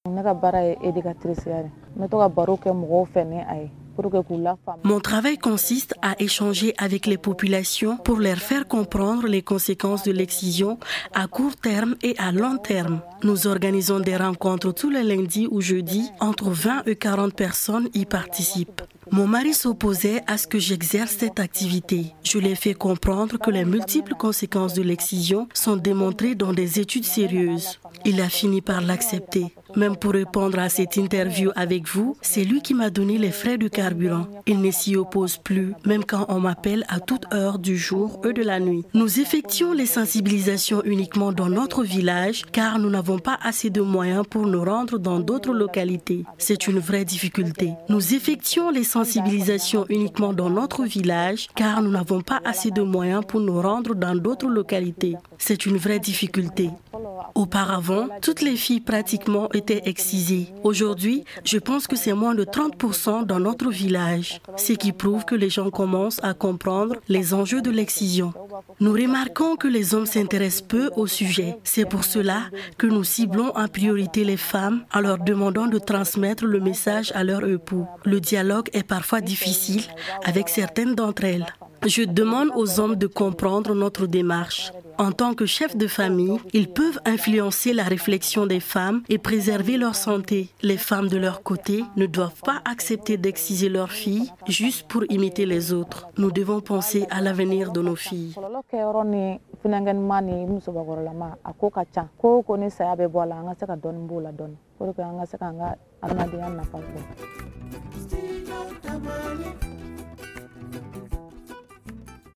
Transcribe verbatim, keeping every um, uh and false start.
Mon travail consiste à échanger avec les populations pour leur faire comprendre les conséquences de l'excision à court terme et à long terme. Nous organisons des rencontres tous les lundis ou jeudis. Entre vingt et quarante personnes y participent. Mon mari s'opposait à ce que j'exerce cette activité. Je lui ai fait comprendre que les multiples conséquences de l'excision sont démontrées dans des études sérieuses. Il a fini par l'accepter. Même pour répondre à cette interview avec vous, c'est lui qui m'a donné les frais de carburant. Il ne s'y oppose plus, même quand on m'appelle à toute heure du jour et de la nuit. Nous effectuons les sensibilisations uniquement dans notre village car nous n'avons pas assez de moyens pour nous rendre dans d'autres localités. C'est une vraie difficulté. Nous effectuons les sensibilisations uniquement dans notre village car nous n'avons pas assez de moyens pour nous rendre dans d'autres localités. C'est une vraie difficulté. Auparavant, toutes les filles pratiquement étaient excisées. Aujourd'hui, je pense que c'est moins de trente pour cent dans notre village, ce qui prouve que les gens commencent à comprendre les enjeux de l'excision. Nous remarquons que les hommes s'intéressent peu au sujet. C'est pour cela que nous ciblons en priorité les femmes en leur demandant de transmettre le message à leur époux. Le dialogue est parfois difficile avec certaines d'entre elles. Je demande aux hommes de comprendre notre démarche. En tant que chef de famille, ils peuvent influencer la réflexion des femmes et préserver leur santé. Les femmes, de leur côté, ne doivent pas accepter d'exciser leurs filles juste pour imiter les autres. Nous devons penser à l'avenir de nos filles.